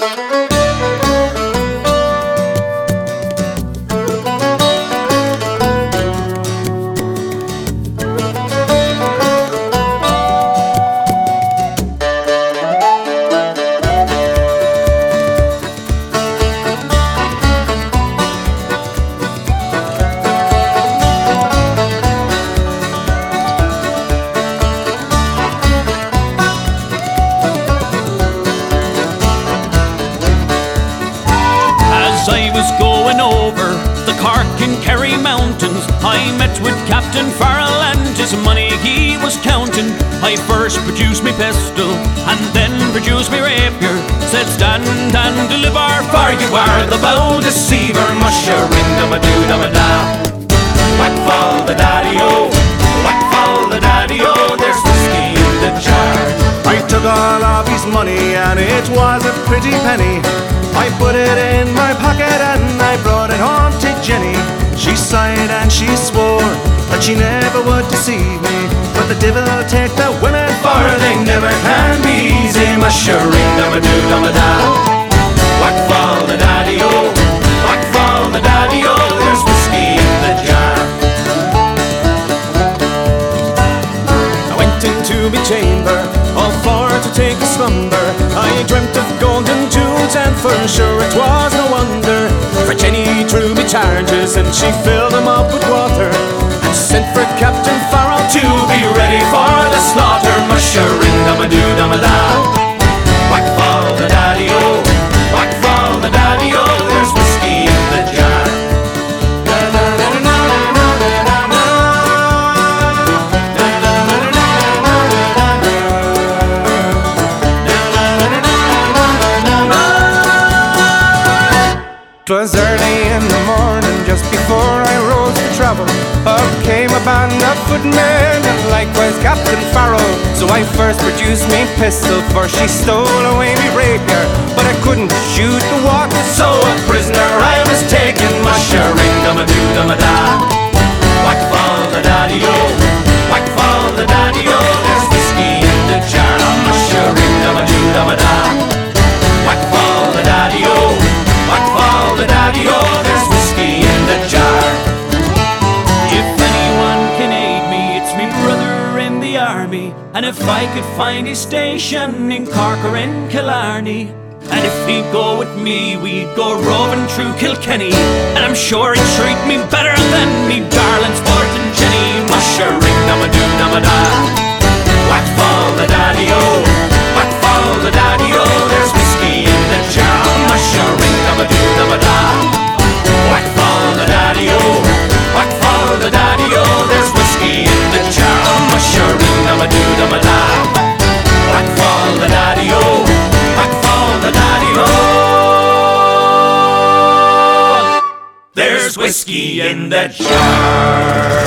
As I was going over the Cork and Kerry mountains, I met with Captain Farrell and his money he was counting. I first produced me pistol and then produced me rapier. Said stand and deliver, for you are the bold deceiver. Mushering-dum-a-doo-dum-a-da. Whack fall the daddy-o, whack fall the daddy-o, there's whiskey in the jar. I took all of his money and it was a pretty penny. I put it in my pocket and I brought it home to Jenny. She sighed and she swore that she never would deceive me, but the devil take the women, for they never can be easy. Mushering-dum-a-doo-dum-a-da. Whack fall the daddy-o, whack fall the daddy-o, there's whiskey in the jar. I went into my chamber, all for to take a slumber. I dreamt of golden jewels and for sure it was no wonder. For Jenny drew me charges and she filled them up with water and sent for Captain Farrell to be ready for the slaughter. Mushering-dum-a-doo-dum-a-da. Whack fall the daddy-o, whack fall the daddy-o, there's whiskey in the jar. Twas early in the morning, just before I rose to travel. Up came a band of footmen, and likewise Captain Farrell. So I first produced me pistol, for she stole away me rapier. But I couldn't shoot the water, so a prisoner I was taken. Mushering-dum-a-doo-dum-a-da. Whack fall the daddy-o, whack fall the daddy-o, there's whiskey in the jar. Mushering-dum-a-doo-dum-a-da. Whack fall the daddy-o, whack fall the daddy-o, there's whiskey in the jar. If anyone can aid me, it's me brother in the army. And if I could find his station in Cork or in Killarney, and if he'd go with me, we'd go roving through Kilkenny. And I'm sure he'd treat me better than me darling sporting Jenny. Mushering-dum-a-doo-dum-a-da. Whack fall the daddy-o, whack fall the daddy-o, there's whiskey in the jar. Mushering-dum-a-doo-dum-a-da. Whack fall the daddy-o, whack fall the daddy-o, there's whiskey in the jar. Mushering-dum-a-doo-dum-a-da. Whack fall the daddy-o, whack fall the daddy-o, there's whiskey in the jar.